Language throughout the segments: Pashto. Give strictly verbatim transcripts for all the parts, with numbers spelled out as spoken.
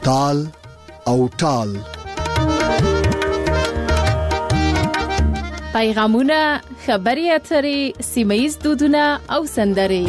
تال او ټال. پیغامونه، خبري اترې، سیمه‌ییز دودونه او سندرې.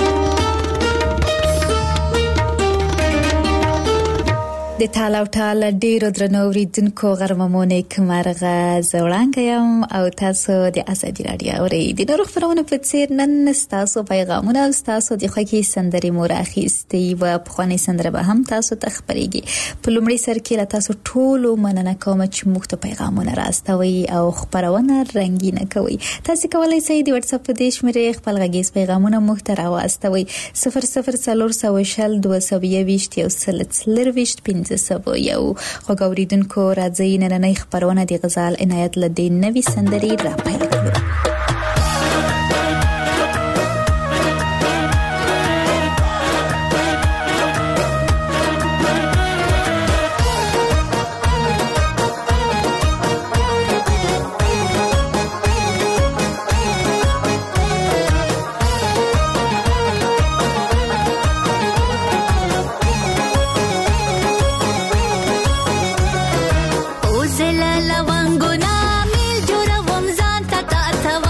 د تال او ټال ډیرو درنو اوریدونکو غرممونه کمرغه زوړانګ یم او تاسو د ازادي رادیو اوریدونکو خبرونه په څیر نن تاسو پیغامونه او تاسو د خوږی سندرې مورخیستي او په خواني سندره به هم تاسو ته خبرېږي. په لومړي سر کې لا تاسو ټول مننه کوم چې موږ ته پیغامونه راستوي او خبرونه رنگینه کوي. تاسو کولای شئ د واتس اپ په دې شمېره خپل غږیز پیغامونه موږ ته راوستوي. صفر صفر څلور سوه شل دوه سوه یوویشت یو سل څلرویشت پنځه سبو یو غوړیدونکو راځي نن نه خبرونه د غزال عنایت لدې نوې سندرې را پیل کړو. لونګونه میل جوړوم ځان ته کاته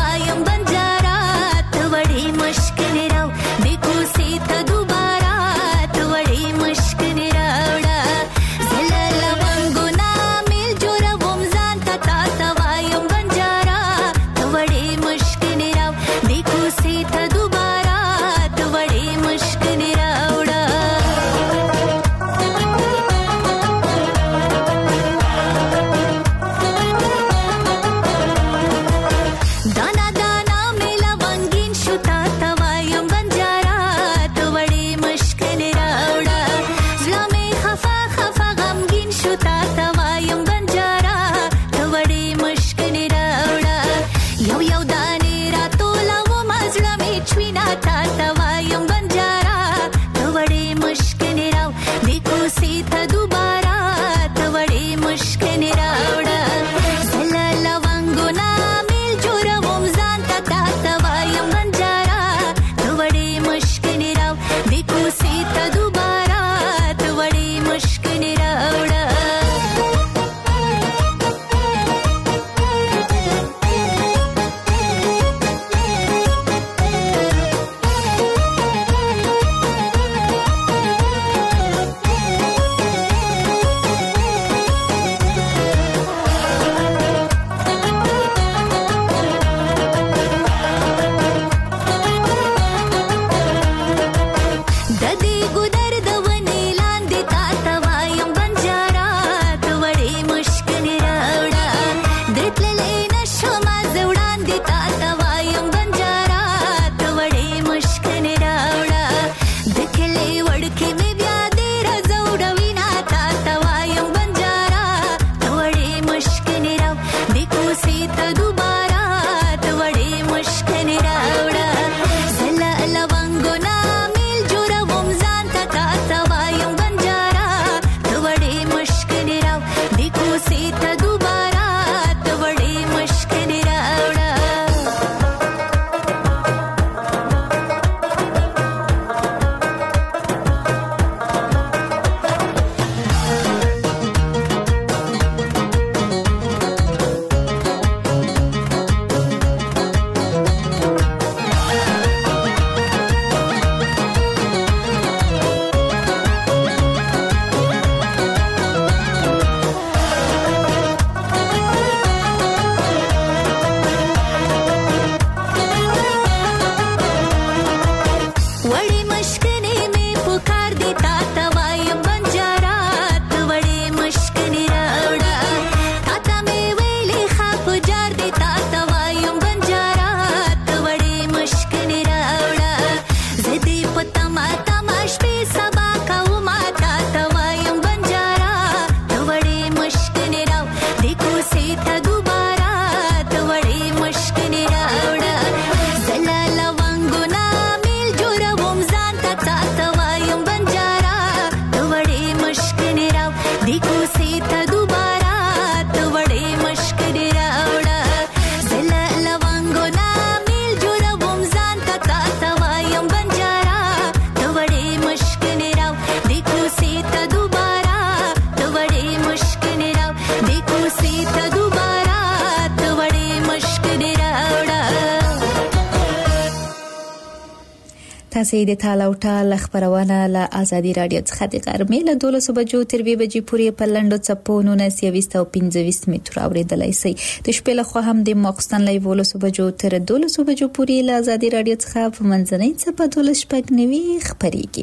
تاسو د تالاو ټال خبرونه له ازادي رادیو څخه د غرمې له دولسو بجو تر دوه بجې پورې په لندو چپونو نسیويست او پنځه متر اوریدلای شئ. د شپې له خوا هم د ماخستن له دولسو بجو تر دولسو بجو پورې له ازادي رادیو څخه په منځنۍ چپه دولس شپږ نوي خبريږي.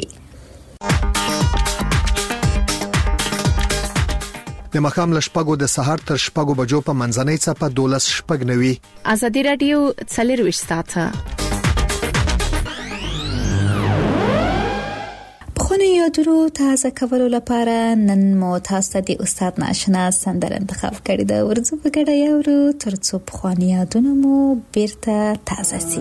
د مخام له شپږو د سهار تر شپږو بجو په منځنۍ چپه دولس شپږ نوي. ازادي رادیو څلرويشت ساعته. خونه یادونو تازه کولو لپاره نن مو تاسو د استاد ناشنا سندره انتخاب کړې ده. ورځو په ګډه یو ترڅو په خونه یادونو مو بیرته تازه شي.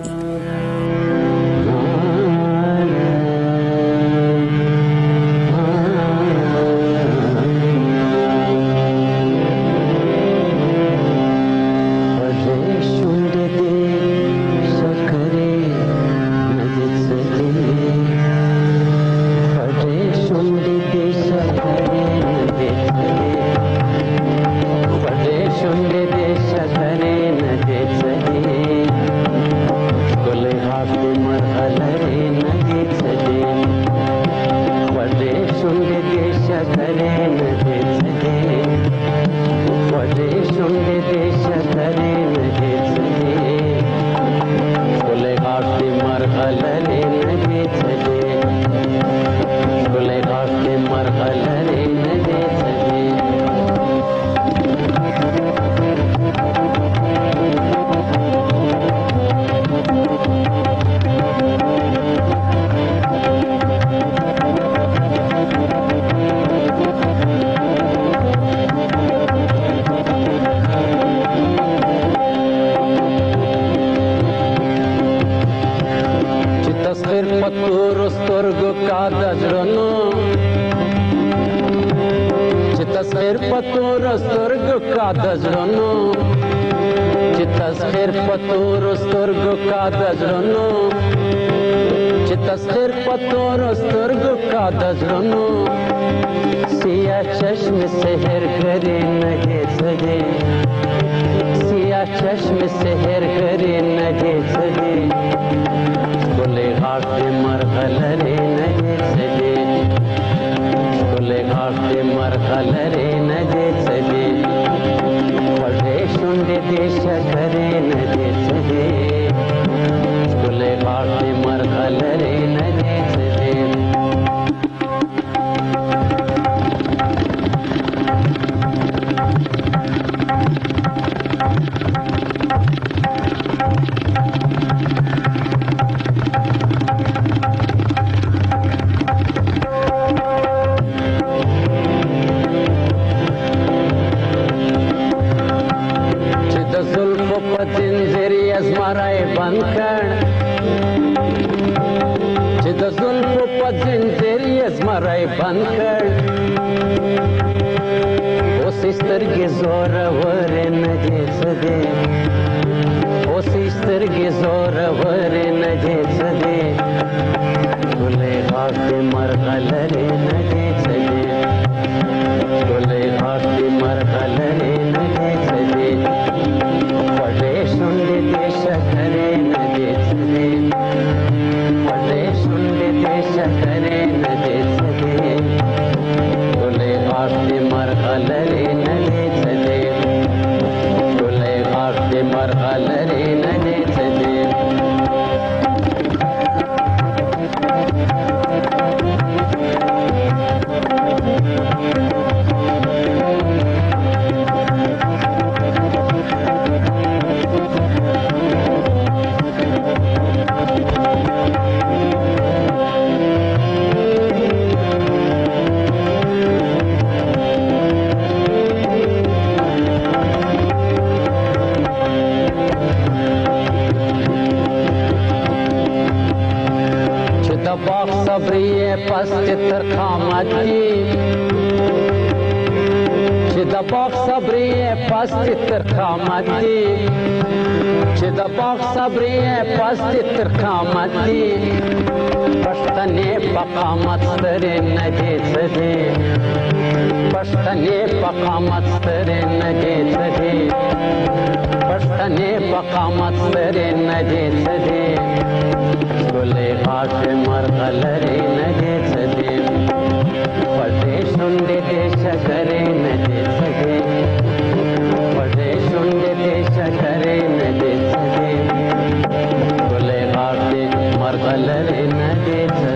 پښتنې په قامت سره نه دې څه دې ګلې غاټ مرغلرې نه دې څه دې پټې شونډې دې شکرې نه دې څه دې پټې شونډې دې شکرې نه دې څه دې ګلې غاټ مرغلرې نه دې څه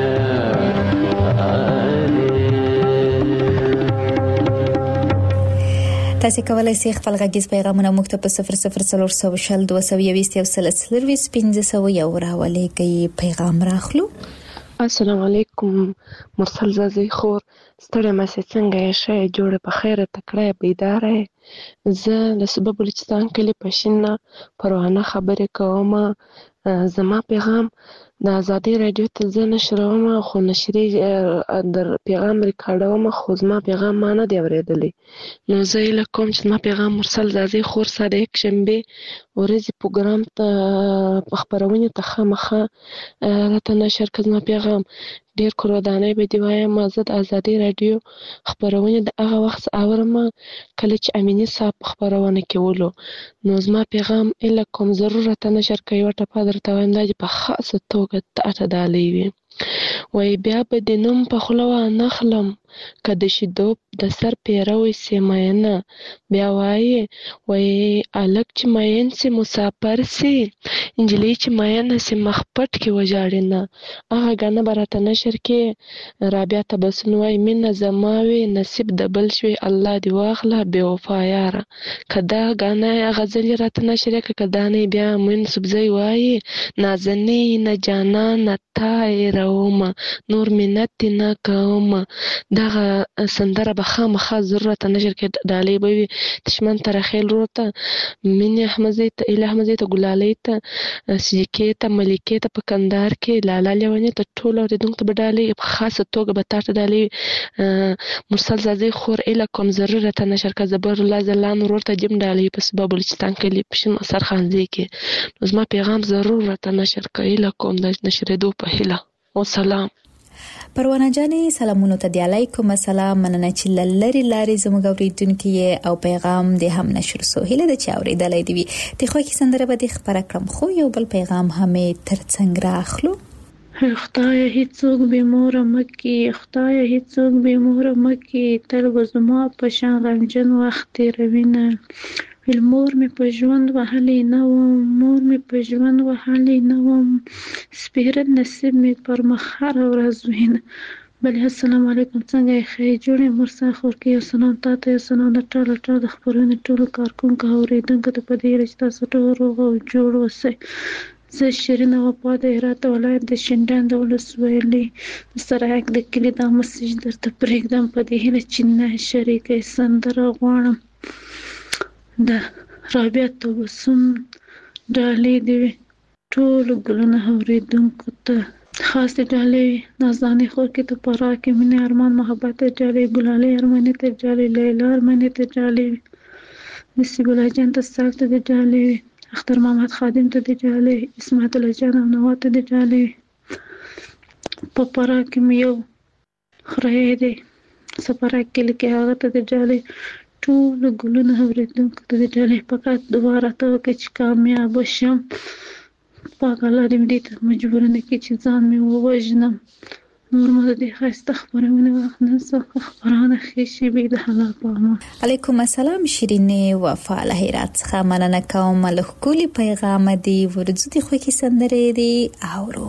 تاسو کولای شئ خپل غږیز پیغامونه موږ ته په صفر صفر څلور سوه شل دوه سوه یوویشت یو سل څلرویشت پنځه سوه یو راولېږئ پیغام راخلو. السلام علیکم مرسل زازی خور ستړی مې څنګه یې ښه جوړه په خیره تکړه بیداره زه د صوبه بلوچستان کلي پښین پروانه خبرې کوم. زما پیغام د ازادي رادیو ته زه نشروم خو نشري در پیغام ریکارډوم خو زما پیغام ما نه دی اورېدلی نو زه یې کوم چې زما پیغام مرسل زازی خور سره یک شنبه ورځې پروګرام ته خبرونه ته خامخه راته نشر کړه. زما پیغام ډیر کورودانه به دی وایم زه د ازادي رادیو خبرونه د هغه وخت اورم کله چې امینی صاحب خبرونه کولو نو زما پیغام اله کوم ضرورت نشر کوي وټه پادر ته وایم دا په خاصه توګه ته دالې وي وای بیا به د نوم په خلوا نخلم کده شیدو د سر پیروي سیماینه بیا وای وای الک چې ماین سي مسافر سي انجلی چې ماین سي مخپټ کې وجاړنه هغه غنه برته نشر کې رابعه تبسنوي من زماوي نصیب د بل شوي الله دی واخله بے وفا یاره کدا غنه غزل راته نشر کې کدا نه بیا من سبزي وای نازنی نه جانا نه تای روما نور منت نه کوم دغه سندره به خامخا ضرورت نشر کې ډالې به وي دشمن تر خیل وروته من احمدزي ته اله احمدزي ته ګلالي ته سجکې ته ملکې ته په کندهار کې لالا لیونی ته ټول اوریدونکو ته به ډالې په خاصه توګه به تاسو ډالې مرسل زازی خور اله کوم ضرورت نشر کې زبر الله زلان ورته جم ډالې په سبب بلوچستان کې پښین اثر خانزي کې زما پیغام ضرورت نشر کې اله کوم د نشریدو په هله او سلام. پروانه جانې سلامونو ته دی علیکم السلام مننه چې لری لاري زموږ اوریدونکو او پیغام دې هم نشر سو هله د چا اوریدلې دی ته خو کې سندره به دې خبره کړم خو یو بل پیغام همې ترڅنګ راخلو. خدای هیڅوک به مور مکي خدای هیڅوک به مور مکي تر وزما په شان غمجن وخت روینه ول مور می په ژوند وهلې نه و مور می په ژوند وهلې نه و سپیره نصیب می پر مخار ورځ وینه بل السلام علیکم څنګه یې خې جوړې مرسا خور کې سلام تاسو ته سلام د ټول ټول د خبرونو ټول کارکونکو اوریدونکو ته په دې رښتا سره روغ او جوړ وسه. زه شیرین وفا د هرات ولایت د شینډان د ولسوالۍ سره یک د کلی د مسیج درته پرېږدم په دې هیله چې نه شریکې سندره غواړم د رابعه تبسم ډالۍ دی ټول ګلونه اوریدونکو ته خاص ډالۍ نازاني خور کې ته پرا کې مینه ارمان محبت ډالۍ ګلالي ارمانه ته ډالۍ لیلا ارمانه ته ډالۍ نصیب الله جان ته سالته د ډالۍ اختر محمد خادم ته د ډالۍ اسماعیل الله جان او نوات ته د ډالۍ په پرا کې یو خره دی سفر کې لکه هغه ته د ډالۍ ټول ګلونه اوریدونکو ته د ډالۍ فقط دوباره ته وکړي چې کامیاب شم پاک الله دې دې ته مجبور نه کړي چې ځان مې ووژنم نور مو دې خاصه خبرونه واخلم څه خبرونه خېشي به د حلا پامه. علیکم السلام شیرینې وفا له هرات څخه مننه کوم له کلی پیغام دی ورځو دي خو کې سندره دی اورو.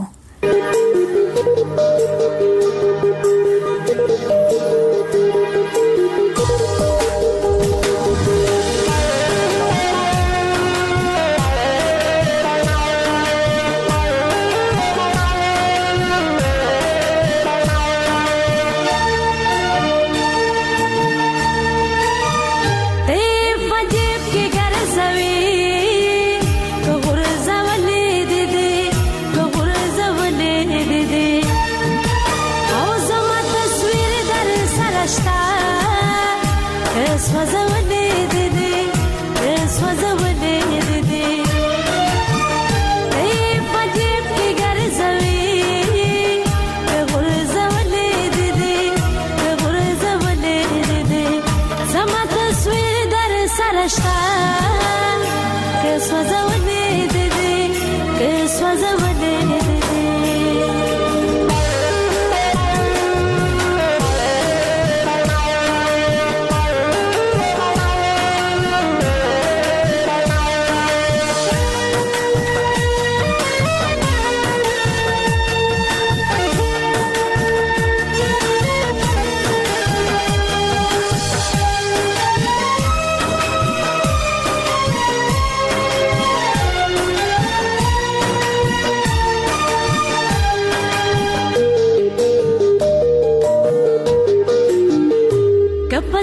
This was a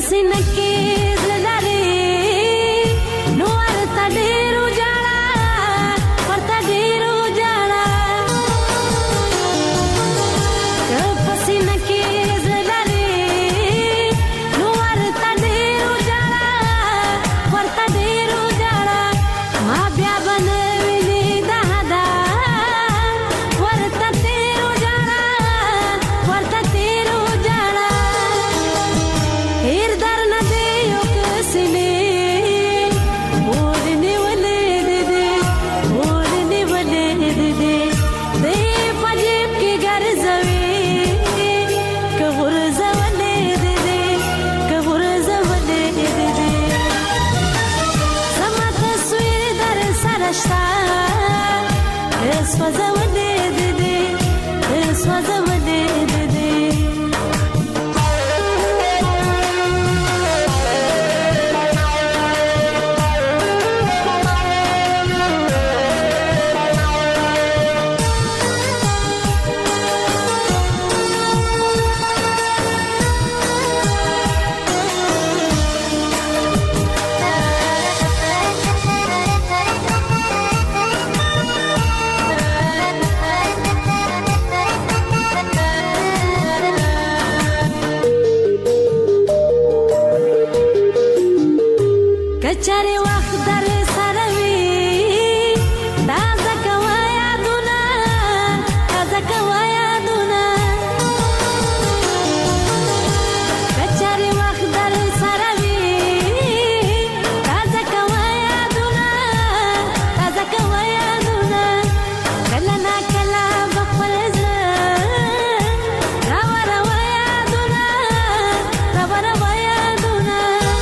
پسینه کې زړه لري نو ورته ډېر وژاړه ورته ډېر وژاړه که پسینه کې زړه لري نو ورته ډېر وژاړه ورته ډېر وژاړه ما بیا به نه ویني دا حدا ورته تېر وژاړه ورته تېر وژاړه هېر درنه دی یو کسلې اور نیولې دې دې اور نیولې دې دې دی په جیب کې ګرځوي که غورځولې دې دې که غورځولې دې دې زما تصویر در سره شته که سوځولې دې دې که سوځولې دې دې کچاري وخت در سره وي تازه کوه یادونه تازه کوه یادونه کچاري وخت در سره وي تازه کوه یادونه تازه کوه یادونه کله نا کله به خپل زړه راوروه یادونه راوروه یادونه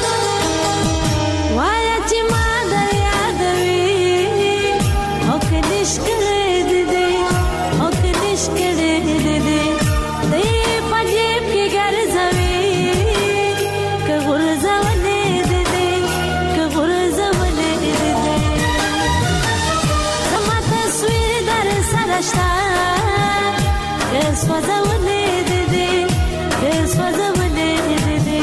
وایا چې ما در یادوي او که دېش کړی دې دې او که دېش کړی دې دې دی په جیب کې ګرځوي که غورځولې دې دې که غورځولې دې دې زما تصویر در سره شته که سوځولې دې دې که سوځولې دې دې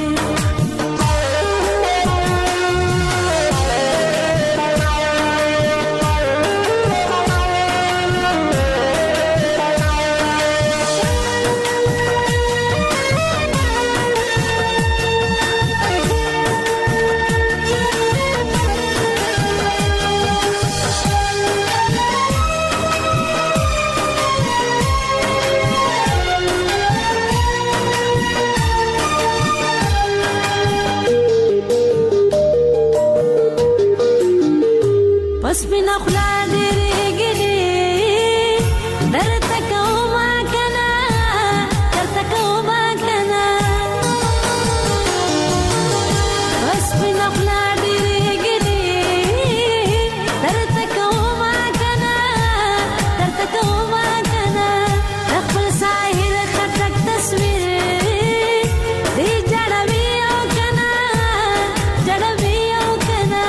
سپینه خوله ډېرې ګډې درته کومه که نه درته کومه که نه سپینه خوله ډېرې ګډې درته کومه که نه درته کومه که نه د خپل ساحل خټک تصویر دی جړوي او که نه جړوي او که نه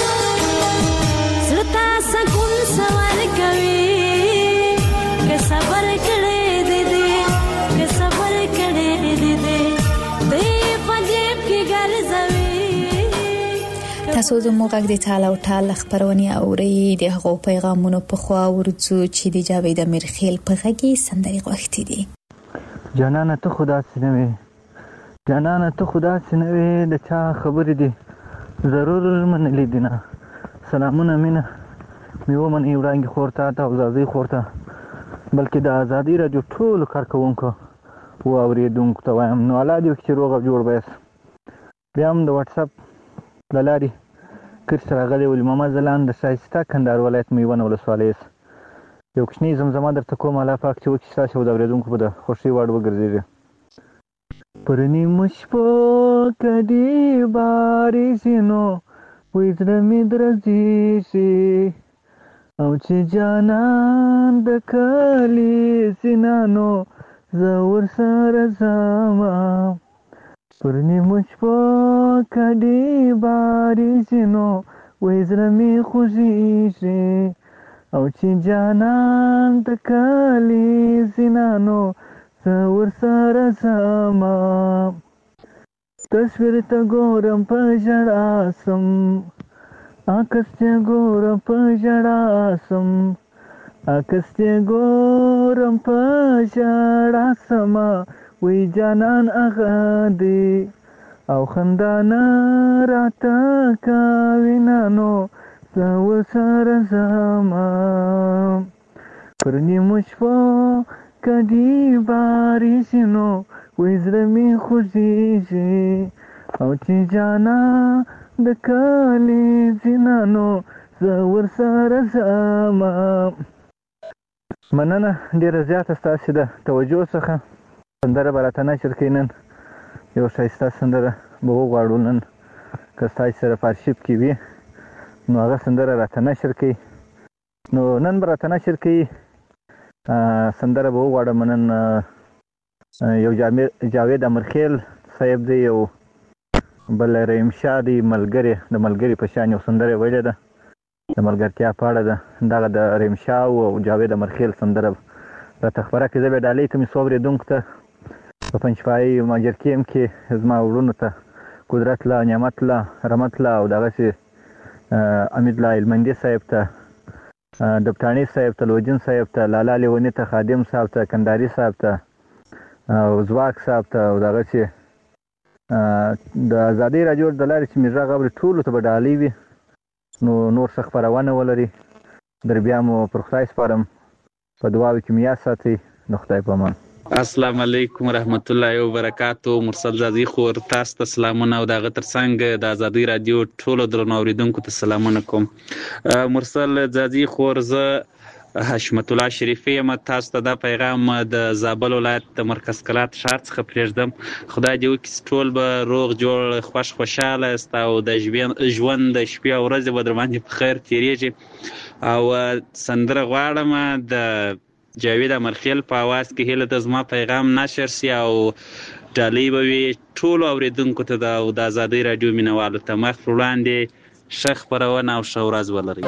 سرتا سکون سوال کوي که صبر کړې دې دې که صبر کړې دې دې دی په جیب کې ګرځوي تاسو زموږ غږ د ټال او ټال خبرونه اوري د هغو پیغامونو په خوا ورځو چې د جاوید امیرخیل په غږی سندري غوښتي دي جانانه ته خدا سينوي جانانه ته خدا سينوي د چا خبرې دي ضرور من لیدنه سلامونه مینه میو من ایورانګي خورته تا او زازي خورته بلکې د ازادي رادیو ټول کارکونکو او اوریدونکو ته وایم نو الله دې چې روغ جوړ بیس بیا هم د واتس اپ لاري کړ سره غلي ول محمد زلان د شایسته کندهار ولایت میوان ولسوالۍ یو کښنی زمزمه درته کوم الله پاک چې وکړي تاسو د اوریدونکو په خوشي وړ وګرځي پرنی مشپو کدی باري سينو وې زړه مې درځي شي او چې جانان د کلی سینانو زه ورسره ځمه پر نیمو شپو کډې بارې سینو وې زړه مې خوږېږي او چې جانان د کلی سینانو زه ورسره ځمه تصویر ته ګورم په ژړا سم عکس ته ګورم په ژړا سم عکس ته ګورم په ژړا سم وی جانان هغه دی او خندا نه راته کوي نو زه ورسره ځمه پر نیمو شپو کدی بارېږي نو وی زړه مې خوږېږي او چې جانا د کلي ځینه نو زه ورسره ځمه. مننه ډېره زیاته ستاسې د توجه څخه. سندره به راته نشر کوي نن یو ښایسته سندره به وغواړو نن که ستاسې سره په ارشیف کې وي نو هغه سندره راته نشر کوي. نو نن به راته نشر کوي سندره به وغواړم نن یو جاوید امرخیل صاحب دی یو بل رحیم شاه دی ملګری د ملګري په شان یو سندره یې ویلې ده د ملګرتیا په اړه ده. دغه د رحیم شاه او جاوید امرخیل سندره راته خپره کړي. زه به ډالۍ کوم څو اورېدونکو ته په پنجپایي ماجرکیم کې زما وروڼو ته قدرت الله نعمت الله رحمت الله او دغسې امید الله علمندي صاحب ته دبتاني صاحب ته لوجین صاحب ته لالا لیوني ته خادم صاحب ته کنداري صاحب ته او زواک صاحب ته او دغسې د ازادۍ راډیو د لارې چې مې غږ اوري ټولو ته به ډالۍ وي. نو نور څه خپرونه ولري در بیا مو پر خدای سپارم په دعاوو کې مې یاد ساتئ. د خدای په امان. السلام علیکم ورحمت الله وبرکاتو. مرسل زازي خور تاسو ته سلامونه او دغه ترڅنګ د ازادۍ راډیو ټولو درنو اوریدونکو ته سلامونه کوم. مرسل زازي خور زه حشمت الله شریفی یم. تاسو ته دا پیغام د زابل ولایت د مرکز کلات ښار څخه پرېږدم. خدای دې وکړي ټول به روغ جوړ خوش خوشحاله یاست او د ژوند د شپې او ورځې به در باندې په خیر تېرېږي. او سندره غواړم د جاوید امرخیل په اواز کې هیله ده زما پیغام نشر سي او ډالۍ به وي ټولو اورېدونکو ته او د ازادۍ راډیو مینهوالو ته. مخ پر وړاندې ښه خپرونه او ښه ورځ ولرئ.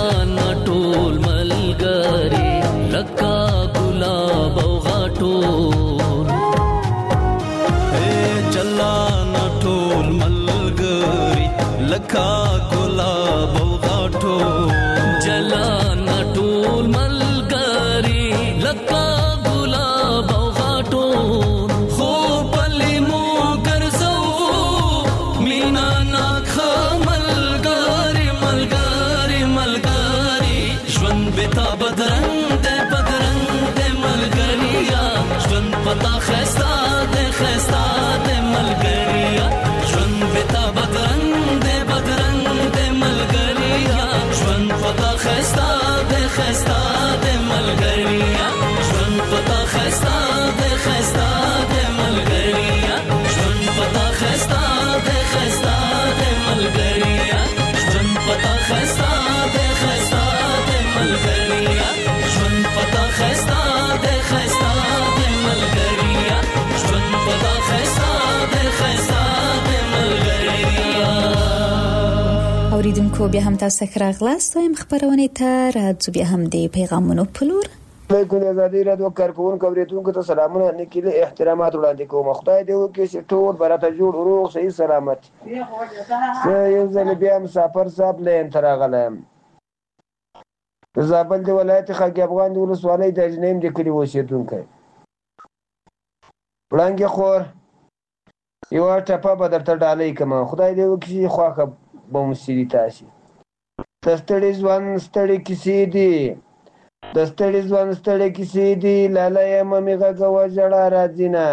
جلانا ټول ملګری لکه ګلاب او غاټول اے جلانا ټول ملګری لکه ګلاب او غاټول جلانا ټول ملګری لکه ګلاب او غاټول خو پلي مو ګرځو مینا ناک ملګری ملګری ملګری ژوند بتا بدرنګ دې بدرنګ دې ملګریا ژوند پتا خستا دې خستا دې ملګریا ژوند بتا بدرنګ دې بدرنګ دې ملګریا ژوند پتا خستا دې خستا دې ملګریا ژوند پتا خستا دې خستا دې ملګریا ژوند پتا خستا دې خستا دې ملګریا ژوند پتا خستا دې خستا دې ملګریا ژوند پتا خستا دې خستا دې ملګریا ژوند پتا خستا دې خستا دې ملګریا. اوریدونکو بیا هم تاسو ښه راغلاست وایم خبرونه ته راځو بیا هم د پیغامونو په لور. علیکم ازادي رادیو کارکونکو اوریدونکو ته سلامونه نکله احترامات وړاندې کوم. خدای دې وکړي چې ټول برته جوړ روغ صحیح سلامت. زه یو ځل بیا مسافر صاحب لین تر غلم د زابل د ولایت خاک افغان د ولسوالۍ د اجنیم د کلی اوسېدونکی وړاندې خور یو ټپه به درته ډالۍ کوم. خدای دې وکړي خواخه به مو سړي تاسې د ستړي ځوان ستړي کیسې دي د ستړي ځوان ستړي کیسې دي لاله یم مې غږوه ژړا راځي نه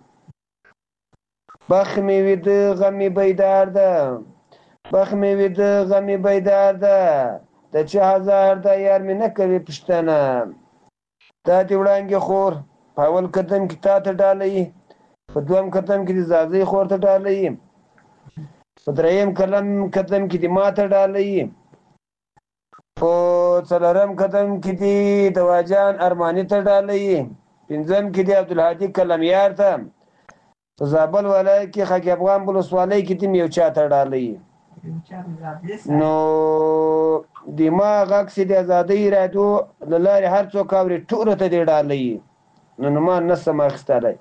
بخ مې ویده غم مې بیدار ده بخ مې ویده غم مې بیدار ده د چه هزار ده یار مې نه کوي پوښتنه دا دې وړانګې خور په اول قدم کې تا ته ډالۍ په دویم قدم کې د زازۍ خور ته ډالۍ په دریم قلم قدم کې د ما ته ډالۍ په څلورم قدم کې دی د واجان ارماني ته ډالۍ پنځم کې دی عبدالهادي کلمیار ته په زابل ولایت کې خاک افغان ولسوالۍ کې دی یو چا ته ډالۍ نو د ما غږ چې د ازادۍ راډیو له لارې هر څوک اوري ټولو ته دی ډالۍ نو نو ما نه سم اخیستلی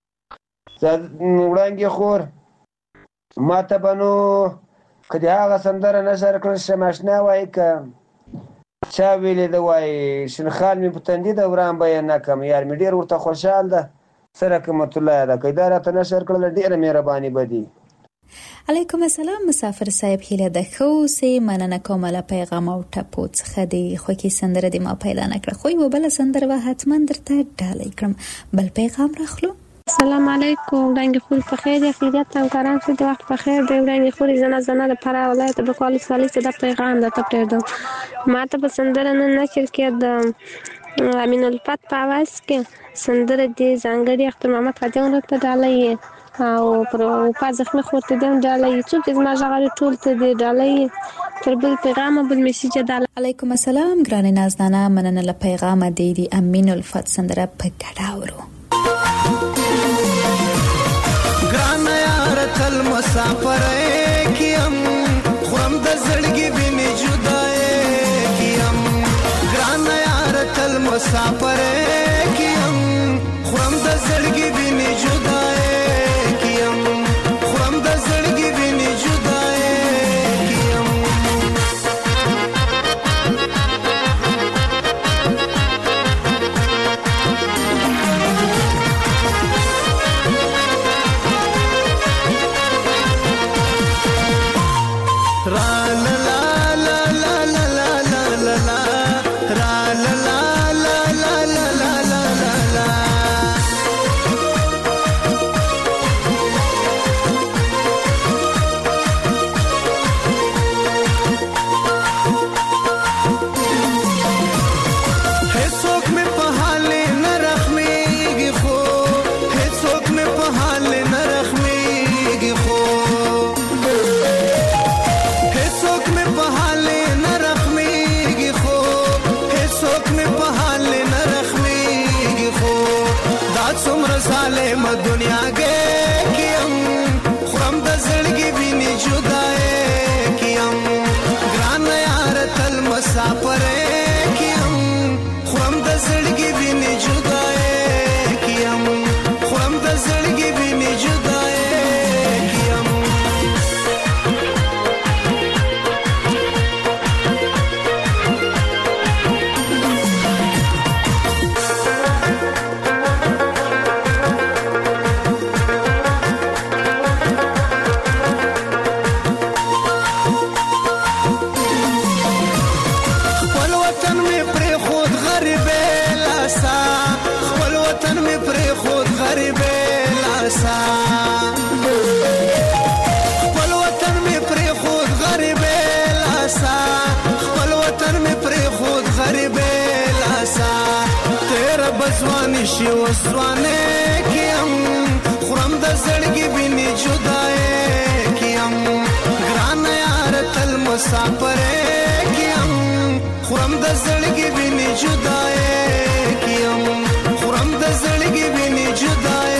وړانګې خور ما ته به نو که د هغه سندره نشر کړل شم اشنا وایي که چا ویلې ده وایي شنخال مې په تندي ده وران به یې نه کړم یار مې ډېر ورته خوشحال ده څه رقمت الله ده که دا راته نشر کړله ډېره مهرباني به دي. علیکم السلام مسافر صاحب هیله ده ښه اوسئ مننه کوم له پیغام او ټپو څخه د خوږې سندره د ما پیدا نه کړه خو یوه بله سندره به حتما درته ډالۍ کړم. بل پیغام راخلو. السلام علیکم وړاندې خور په خیر یا خیریت همکاران څه د وخت په خیر دی وړاندې خورې زنه زنه د فراه ولایت د بکوال ولسوالۍ څخه د پیغام درته پرېږدم. ما ته په سندره نن نشر کې د امین الفت په اواز کې سندره د ځانګړي اختر محمد فاتح ورته ډالۍ او پر وفا زخمي خور ته دې هم ډالۍ څوک چې زما غږ اوري ټول ته دې ډالۍ تر بل پیغام بل میسیج ډالۍ. علیکم السلام ګرانې نازنانه مننه له پیغام دی د امین الفت سندره په ګډه اورو. ګران یار تل مسافر کیم خورم د زړګي بینه جدای کیم ګران یار تل مسافر کیم خورم د زړګي بینه جدای کیم خورم د زړګي بینه جدای کیم دنیا کې کیم خرم د زړګي ویني جدای کیم ګران یار تل مسافر مسافرې کیم خورم د زړګي ویني جدای کیم خورم د زړګي ویني جدای کیم خپل وطن می پری خود غریب لاسا خپل وطن می پری خود غریب لاسا تیر بزوانی شي وسوانه کیم خورم د زړګي بیني جدای کیم ګران یار تل مسافر کیم خورم د زړګي بیني جدای کیم خورم د زړګي بیني جدای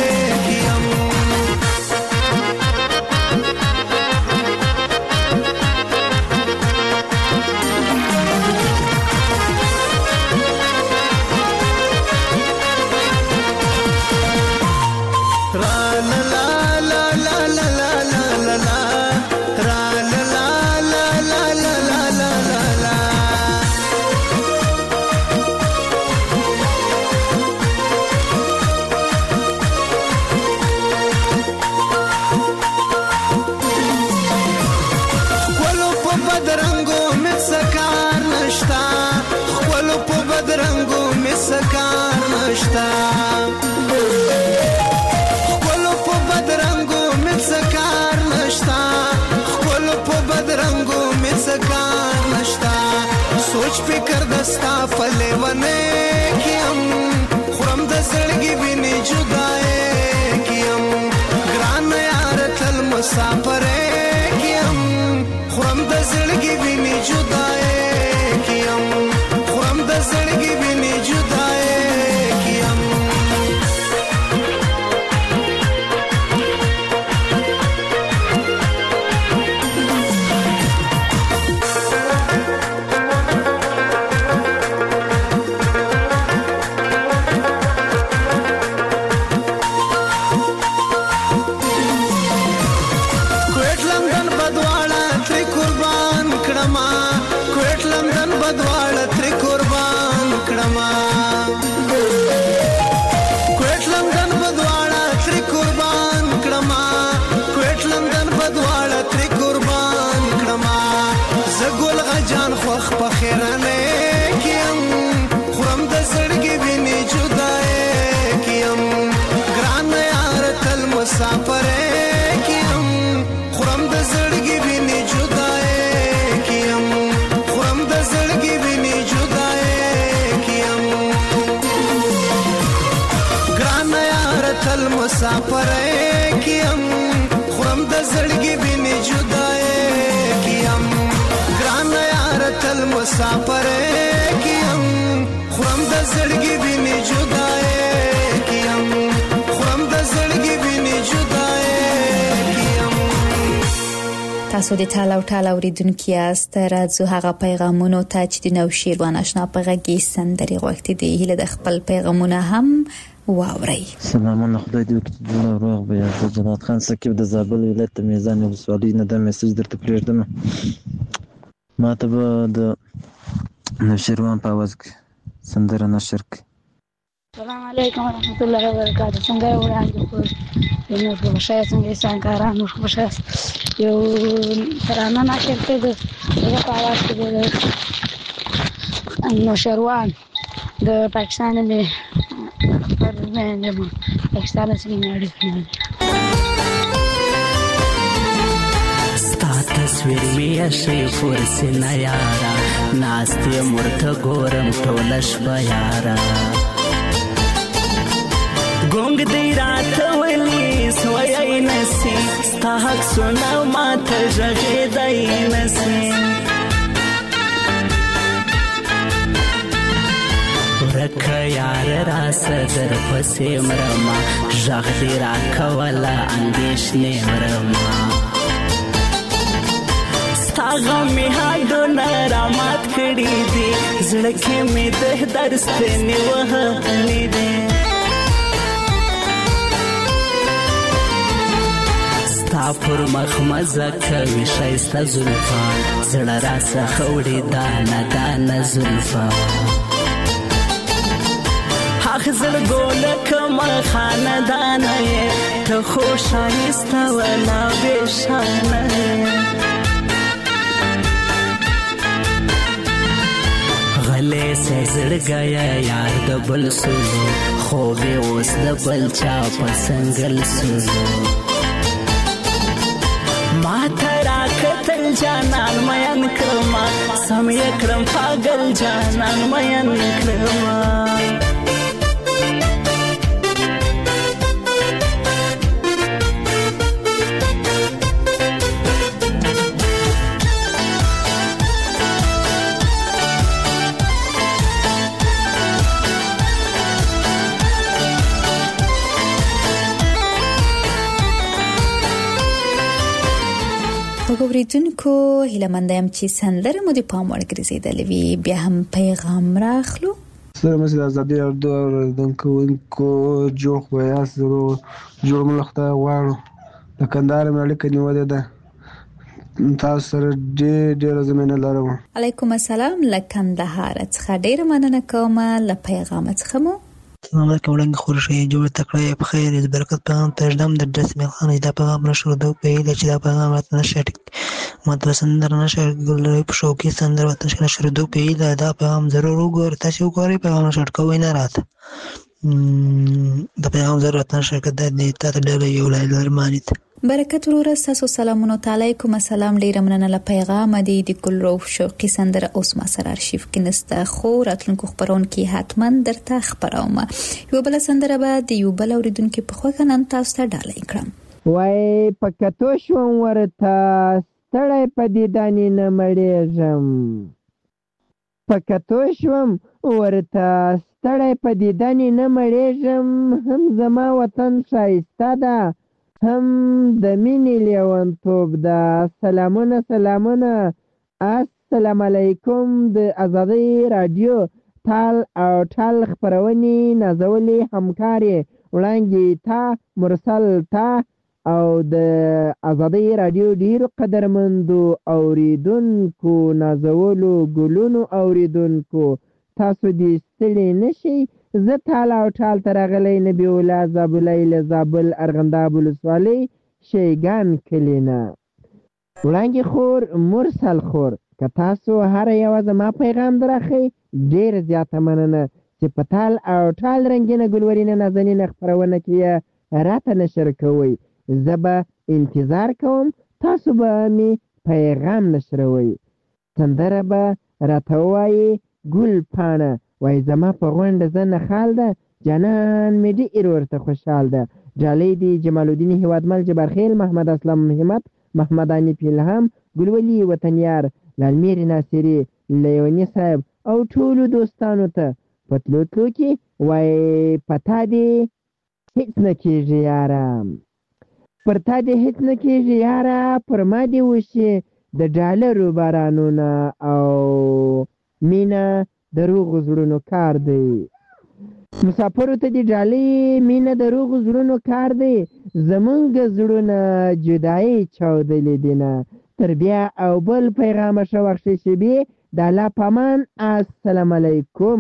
سوچ فکر دستا فلیونه کیم خورم د زړګي ویني جدای کیم ګران یار تل مسافر کیم خورم د زړګي ویني جدای کیم خورم د زړګي ویني جدای کیم خوخ پخیرانه کیم خورم د زړګي ویني جدای کیم ګران یار تل مسافر کیم خورم د زړګي ویني جدای کیم خورم د زړګي ویني جدای کیم ګران یار تل مسافر کیم خورم د زړګي ویني جدای کیم تل مسافر کیم خورم د زړګي ویني جدای کیم خورم د زړګي ویني جدای کیم تاسو د ټاله او ټاله اوریدونکو یاست راځو هغه پیغامونو ته چې د نو شیروان آشنا په غږی سندري غوښتي دي هله د خپل پیغامونه هم واوري. سلامونه خدای دې وکړي جوړ روغ به یا جنات خان سکیب د زابل ولایت میزان ولسوالۍ نه د میسج درته پریږدم ما ته به د نوشیروان په आवाज کې سندره نشر کړي. السلام علیکم ورحمت الله وبرکاته. څنګه یو وړاندې په نور په شای څنګه څنګه نور په شای یو ترانه نشر کړي د په आवाज کې د نوشیروان د پاکستان نه پر نه پاکستان څخه نه تصویر می شي فرسنا یارا ناستې مرته ګورم ټولش بیارا ګونګ دی رات ولی سوی نسی ستا حق سنا ماته ژغې دی نسی ورکه یار را صدر پسې مرما ژغ دی را کوله اندېښنې مرما غمی حدو نرامت کړي دي زړه کې مې د درستنې وهلې دي ستا پر مخ مزه کوي ښایسته زلفا زړه راڅخه وړي دانه دانه زلفا هغه زړګو لکه خاندانه یې ته خو ښایسته ولا بېشانه غلی سې زړګیه یار د بل سولو خوب یې اوس د بل چا په سنګل سولو ما ته راکتل جانان مین کړما سم یې کړم پاگل جانان مین کړما وګورئدونکو هیله مند یم چې سندره مو د پام وړ ګرځېدلې وي بیا هم پیغام راخلو سلام د ازادي اردوونکو جوړ خو زرو جوړ ملخته غواړو د کندهار مې اړیکه نیولې ده تاسو سره ډېر ډېر زمینه لرم علیکم السلام له کندهار څخه ډېر مننه کوم له پیغام څخه مو السلام علیکم وړاندې خورشي جوړ تکړه په خیر د برکت پیغام ترجم د رسمي خان دا پیغام نشو دوه په دې چې دا پیغام راته نشه ماته سندر نشه ګلې په شو کې سندر وته نشه دوه په دې دا پیغام ضرور وګور تاسو وګورئ پیغام شټ کوی نه راته د پیغام ضرورت نشه کده دې ته ډېر یو لرمانیت برکت ورور تاسو سلامونه علیکم السلام ډیر مننه له پیغام دی د ګل روح شوقي سندره اوس ما سره ارشیف کې نسته خو راتلونکو خبرون کې حتما درته خبروم یو بل سندره به د یو بل اوریدونکو په خو کنن تاسو ته ډالۍ کړم وای پکتو شوم ورته ستړی په دې دانی نه مړېږم پکتو شوم ورته ستړی په دې دانی نه مړېږم هم زما وطن ښایسته ده هم د مینې لیونتوب ده سلامونه سلامونه السلام علیکم د ازادي رادیو تال او ټال خبرونې نازولې همکارې وړاندې تا مرسل تا او د ازادي رادیو ډیرو قدرمندو اوریدونکو نازولو ګلونو اوریدونکو تاسو دې ستړي نشئ زه تال او ټال ته راغلی نبي الله زابلی له زابل ارغنداب ولسوالۍ شیګان کلي نه وړاندې خور مرسل خور که تاسو هر یوه زما پیغام درخئ ډېر زیاته مننه چې په تال او ټال رنګینه ګلورینه نازنینه خپرونه کې یې راته نشر کوئ زه به انتظار کوم تاسو به مې پیغام نشروئ سندره به راته ووایي ګل پاڼه وای زما په غونډه زه نخال ده جانان مې ډېر ورته خوشحال ده جالۍ دي جمال الدین هیوادمل جبارخیل محمد اسلام همت محمد انیف الهام ګلولي وطنیار لالمیر ناصري لیونی صاحب او ټولو دوستانو ته په تلو تلو کې وای پتا دې هیڅ نه کېږي یاره پر تا دې هیڅ نه کېږي یاره پر ما دې وشي د ډالرو بارانونه او مینه د روغو زړونو کار دی مسافرو ته د ډالۍ مینه د روغو زړونو کار دی زمونږ زړونه جدایي چاودلې دینه تر بیا او بل پیغام شوخشي شبي د الله پامان السلام علیکم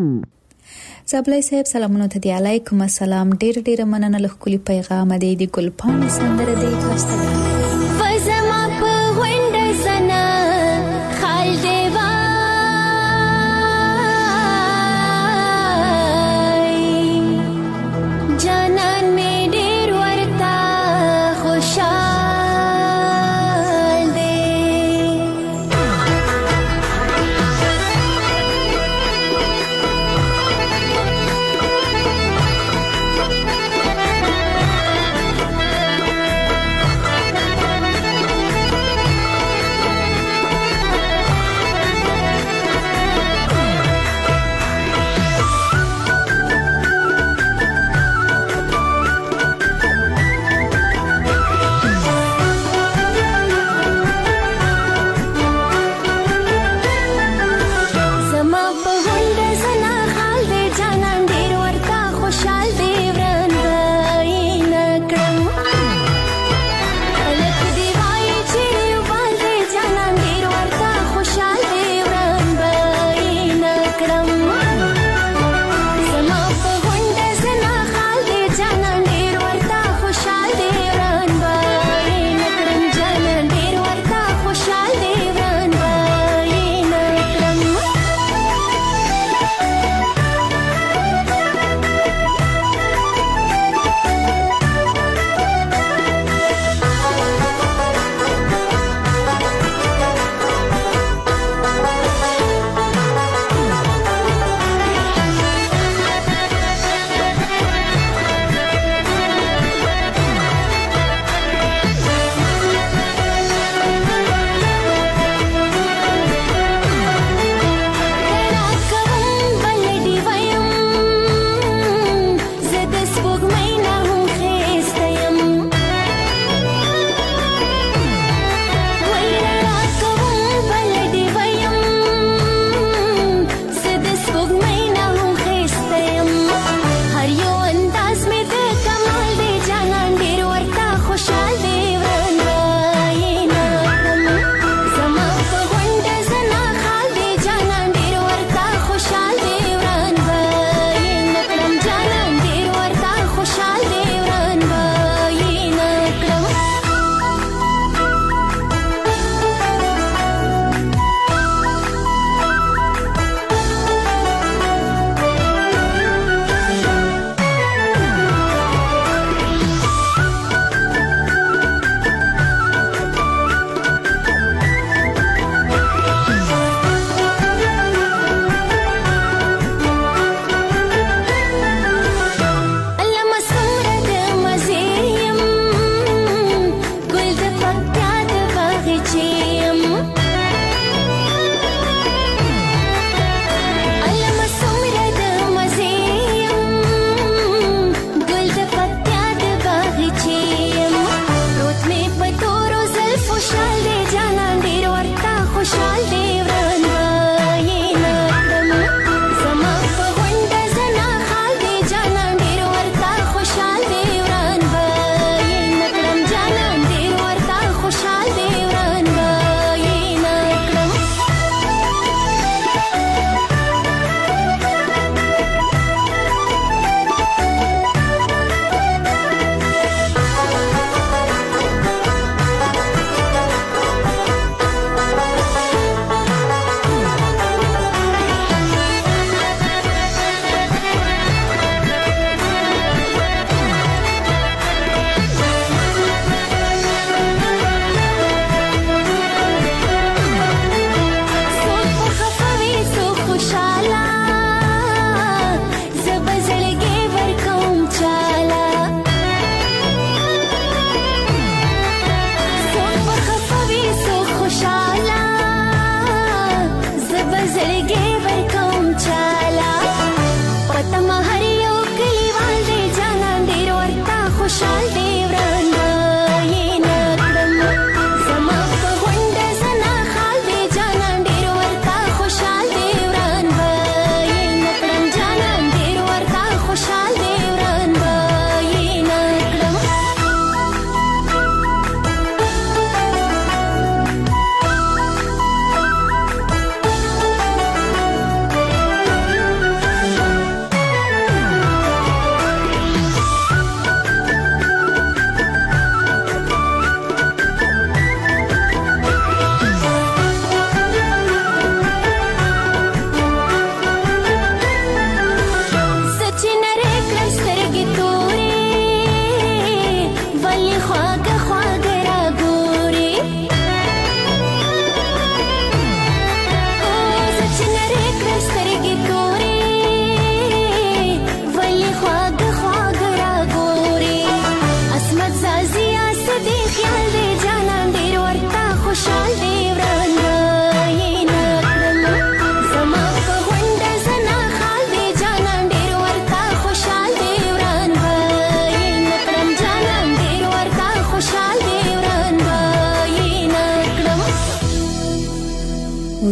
زابلی صاحب سلامونه ته دی علیکم السلام ډیر ډیر مننه له خولي پیغام دی د ګل پاڼې سندره دی تاسو فزما په وینډ سنا خال دیوا جانان می ډیر ورتا خوشحال دی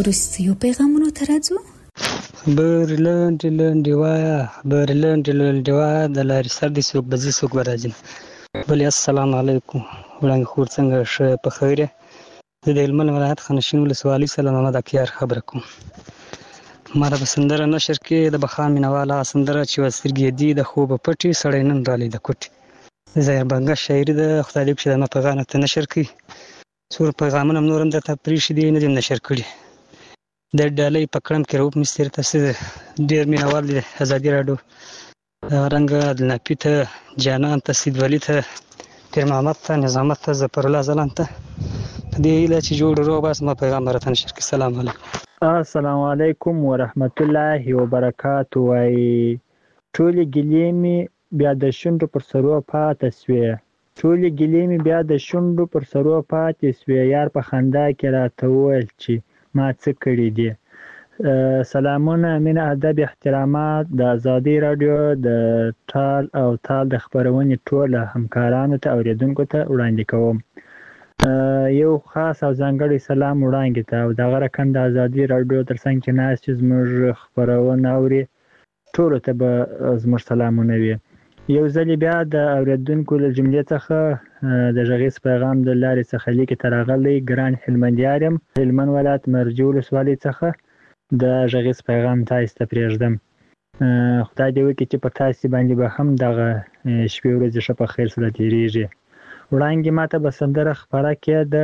وروستیو پیغامونو ته راځو. خبر لنډې لنډې وایه خبر لنډې لنډې وایه د لارې سر دې څوک به ځي څوک به راځي نه. بلې السلام علیکم وړانګې خور څنګه ښه په خیر یې؟ زه د هلمند ولایت خانشین ولسوالۍ سلام محمد اکیار خبره کوم. ما را په سندره نشر کې د بخا مینهوال هغه سندره چې وه سترګې دي د خوبه پټې سړی نن رالی د کوټې د ظاهر بنګه شاعري ده. خدای دې وکړي چې زما پیغام ته نشر کړي. څو پیغامونه هم نور هم درته پرېښي دي نه دي نشر کړي. د ډالۍ په کړم کې رؤف مستر ته ډېر مینهوال دي ازادي راډیو رنګه عبدالنافي ته جانان ته سید ولي ته پیر محمد ته نظامت ته ظفرالله ځلان ته په دې هیله چې جوړ روغ بس ما پیغام راته نشر کړي. سلام علیکم. السلام علیکم ورحمت الله وبرکاتو. وایي ټولې ګیلې مې بیا د شونډو پر سرو پاتې سوې ټولې ګیلې مې بیا د شونډو پر سرو پاتې سوې یار په خندا کې راته وویل چې ما څه کړي دي. سلامونه مینه ادب احترامات د ازادي راډیو د ټال او تال د خپرونې ټوله همکارانو ته اورېدونکو ته وړاندې کوم. یو خاص او ځانګړی سلام وړاندې ته او دغه رقم د ازادي راډیو تر څنګ چې ناست چې زموږ خپرونه اوري ټولو ته به زموږ سلامونه وي. یو ځلې بیا د اورېدونکو له جملې څخه د غږیز پیغام د لارې څخه لیکې ته راغلی ګران هلمندیار یم هلمند ولایت مرجې ولسوالۍ څخه د غږیز پیغام تاسو ته پرېږدم. خدای دې وکړي چې په تاسو باندې به هم دغه شپې ورځې ښه په خیر سره تېرېږي. وړاندې ماته به سندره خپره کړې د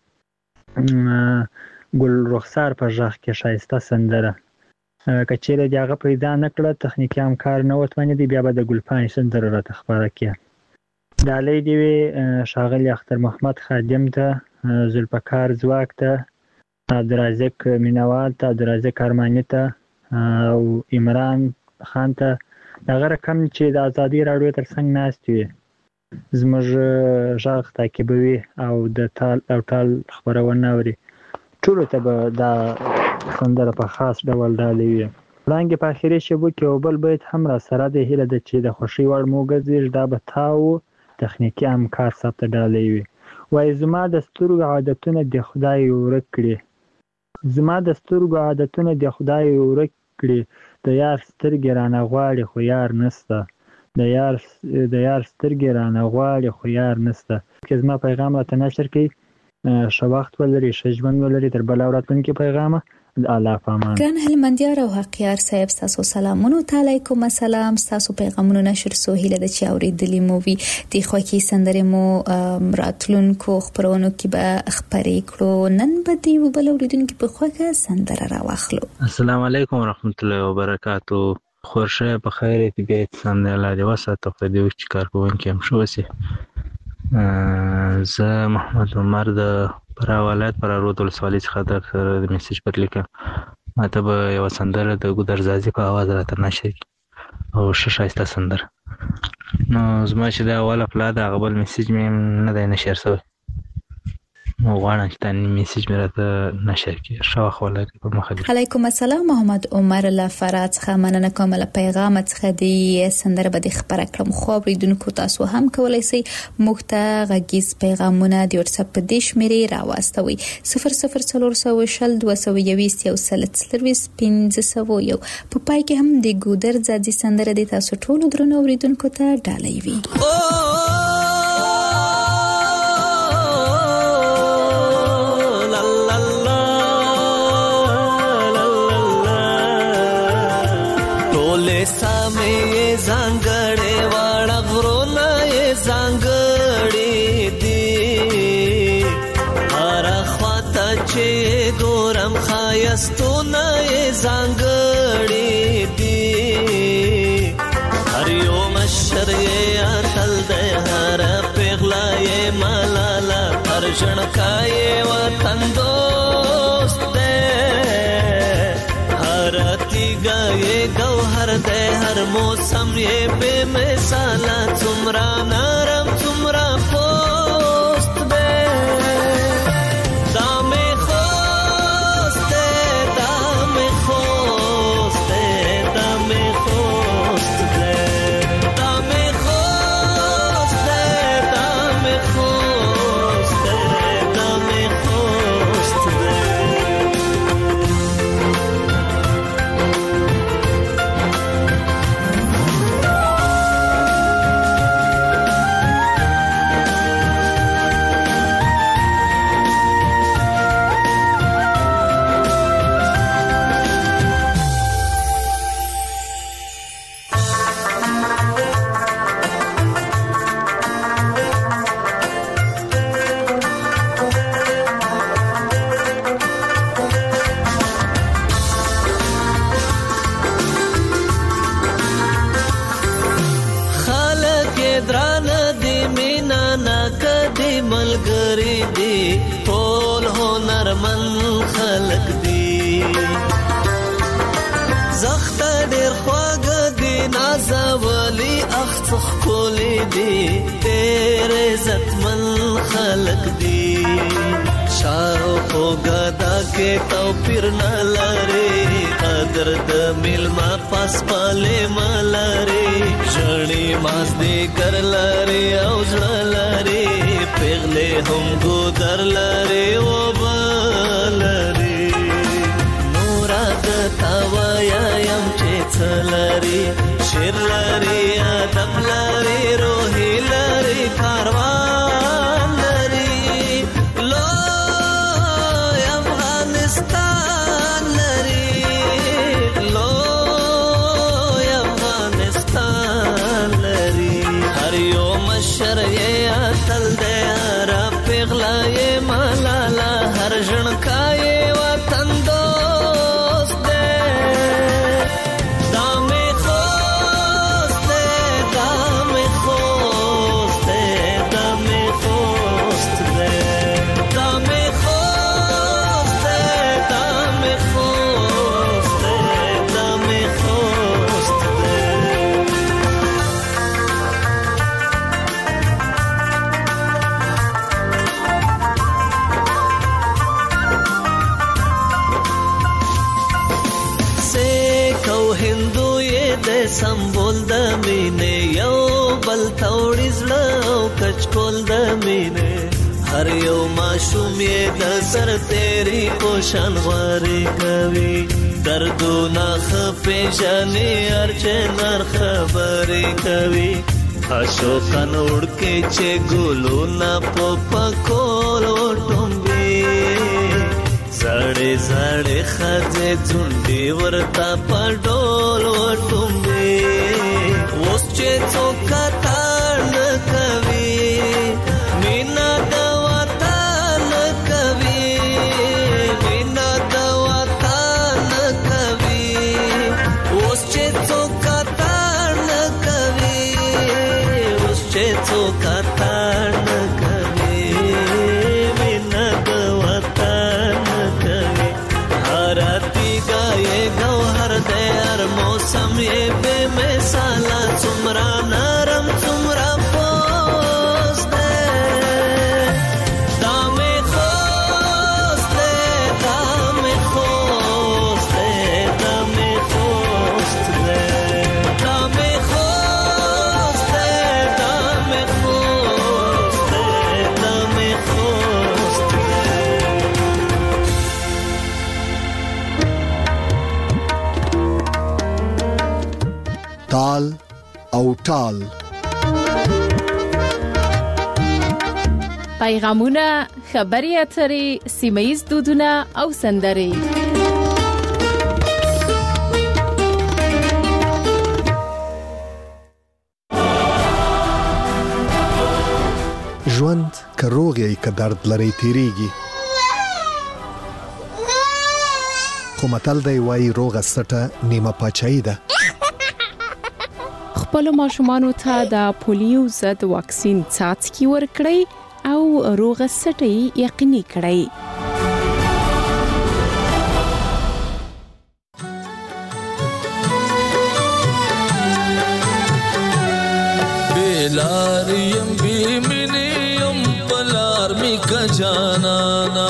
ګل رخسار په غږ کې ښایسته سندره. که چیرې د هغه پیدا نه کړه تخنیکي همکار نه وتوانېدی بیا به د ګلپاڼې سندره راته خپره کړې. ډالۍ دې وي ښاغلي اختر محمد خادم ته ذوالفقار ځواک ته عبدالرازق مینوال ته عبدالرازق ارماني ته او عمران خان ته دغه رقم چې د ازادي راډیو تر څنګ ناست وي زموږ غږ تعقیبوي او د تال او ټال خپرونه اوري ټولو ته به دا سندره په خاص ډول ډالۍ وي. وړاندې په اخري شیبو کې یو بل بیت هم را سره دی هیله ده چې د خوښۍ وړ مو وګرځېږي دا به تا و تخنیکي همکار صاحب ته ډالۍ وي. وایي زما د سترګو عادتونه د خدای ورک کړي زما د سترګو عادتونه د خدای ورک کړي د یار سترګې رانه غواړي خو یار نسته د یار د یار سترګې رانه غواړي خو یار نسته. که زما پیغام راته نشر کړي ښه وخت ولري ښه ژوند ولري تر بله راتلونکي پیغامه د الله په امان. ګران هلمندیار او حقیار صاحب ستاسو سلامونه ته علیکم السلام. ستاسو پیغامونه نشر سو هیله د چې اوریدلې مو وي د خوښي سندرې مو راتلونکو خبرونو کې به خبرې کړو. نن به دی وبل اوریدونکو په خوښه سندره راوخلو. السلام علیکم ورحمت الله وبرکاتو. خورشه په خیر دې بیت سندره الله دې وساته خو دې چې کار کوونکي هم شو وسی. زه محمد عمر د فرا ولایت فرا رود ولسوالۍ څخه د میسج پر لیکم. ماته به یوه سندره د ګودرزازي په اواز راته نشر کړي او ښه ښایسته سندره. نو زما چې دا اوله پلا ده هغه بل میسج مې نه دی نشر شوی نو غواړم چې دا میسج مې راته نشر کړي. ښه وخت ولرئ په مخه دې. علیکم السلام محمد عمر له فرا څخه مننه کوم له پیغام څخه دی سندره به د خبره کړم خو اوریدونکو تاسو هم کولای شئ موږ ته غږیز پیغامونه د واتساپ په دې شمیرې راواستوئ صفر صفر څلور سوه شل دوه سوه یویشت یو سل څلرویشت پنځه سوه یو. په پای کې هم د ګودرزازي سندره د تاسو ټولو درنو اوریدونکو ته ډالۍ وي. سامې زنګړې واړه غرونه یې زنګړې دي هر خواته چې ګورم ښایستونه یې زنګړې دي هر یو مشر یې اتل دی هر پیغله یې ملاله هر ژړکا یې وطن دوست دی هر تیګه یې گوهر دی هر موسم یې بے مثاله څومره نرم څومره پوست دی دا مې خوست دی دا مې خوست دی دا مې خوست دی دا مې خوست دی دا مې خوست دی دا مې خوست دی خواږه دي نازولي اخ څه ښکلي دي ډېر عزتمن خلک دي شاوخوا ګدا کې توپیر نه لري قدر د میلمه پاسپالې ملري ژړې مازدیګر لري او زړه لري پیغلې هم ګودر لري اوبه لري نوره د تا وایم چې څه لري شعر لري ادب لري روحي لري کاروان لري لوی افغانستان لري لوی افغانستان لري هر یو مشر یې اتل دی را پیغله یې ملاله هر ژڼکا یې وطن دوست دی دا مې خوست دی دا مې خوست دی دا مې خوست دی دا مې خوست دی دا مې خوست دی دا مې خوست دی سیک او هندو یې د سمبول د مینې یو بل توړي زړه او کچکول د مینې هر یو ماشوم یې د سر تیری پوشان غوارې کوي دردونه ښه پېژني هر چنار خبرې کوي اشوکن وړکې چې ګلونه په پکول وټومبي زړې زړې ښځې ځونډې ورته په ډول وټومبي اوس چې څوک کتار نه کوي مینه د وطن کوي مینه د وطن کوي اوس چې څوک کتار نه کوي اوس چې څوک کتار نه کوي مینه د وطن کوي هر تیګه یې ګوهر دی هر موسم یې بې مثاله څومره نرم څومره پوست دی دا مې خوست دی دا مې خوست دی دا مې خوست دی دا مې خوست دی دا مې خوست دی دا مې خوست دی تال او ټال پیغامونه خبري اترې سیمه‌ییز دودونه او سندرې ژوند که روغ یې که درد لري تیریږي خو متل دی وایي روغه سټه نیمه پاچاهي ده خپل ماشومانو ته د پولیو ضد واکسین څاڅکي ورکړئ او روغه سټۍ یقیني کړئ बेलारियम बीमिनियम पलारमी का जानाना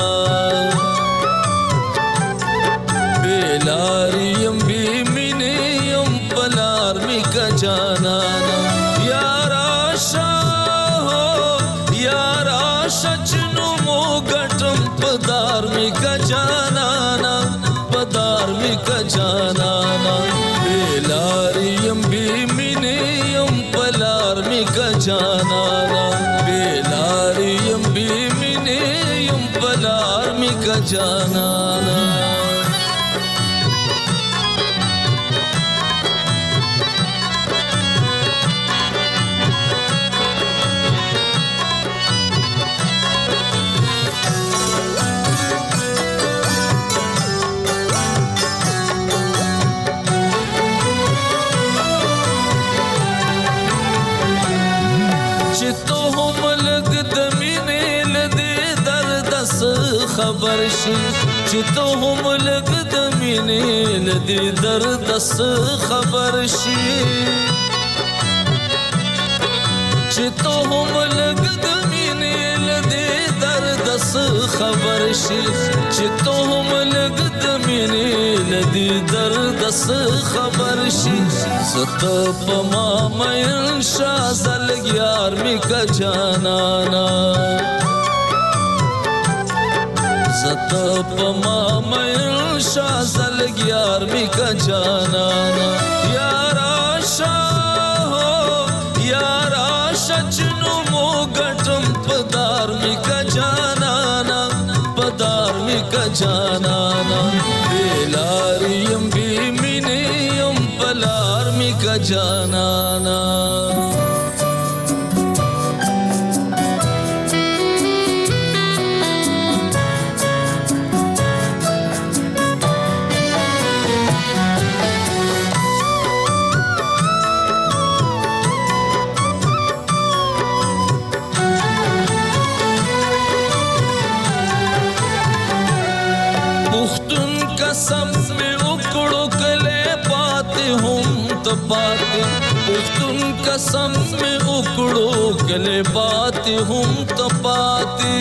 बेलारियम बीमिनियम पलारमी का जानाना यारा शाह हो यारा सचनु मोगटम पदारमी का जानाना पदारमी का जानाना बेलारियम बीमिनियम पलारमी का जानाना बेलारियम बीमिनियम पलारमी का जानाना खबर शी چې ته هم لږ د مینې له دې درده څه خبر شي چې ته هم لږ د مینې له دې درده څه خبر شي چې ته هم لږ د مینې له دې درده څه خبر شي زه ته په ما مین شه زه لږ یار مې که جانانا زتا پا ما مین شا زلگ یار می کا جانانا یارا شا ہو یارا شا چنو مو گٹم پدار می کا جانانا پدار می کا جانانا بیلاریم بی منیم پلار می کا جانانا پختون قسم میں اکڑو گلے باتی ہم تپاتی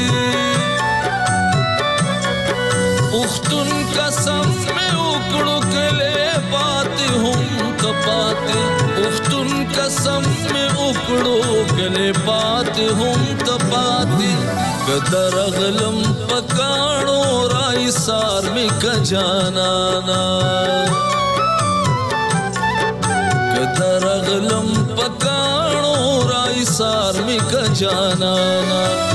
پختون قسم میں اکڑو گلے باتی ہم تپاتی پختون قسم میں اکڑو گلے باتی ہم تپاتی قدر غلم پکانو رائی سار میں کجانانا قدر غلم پکانو رائی سار می کا جانانا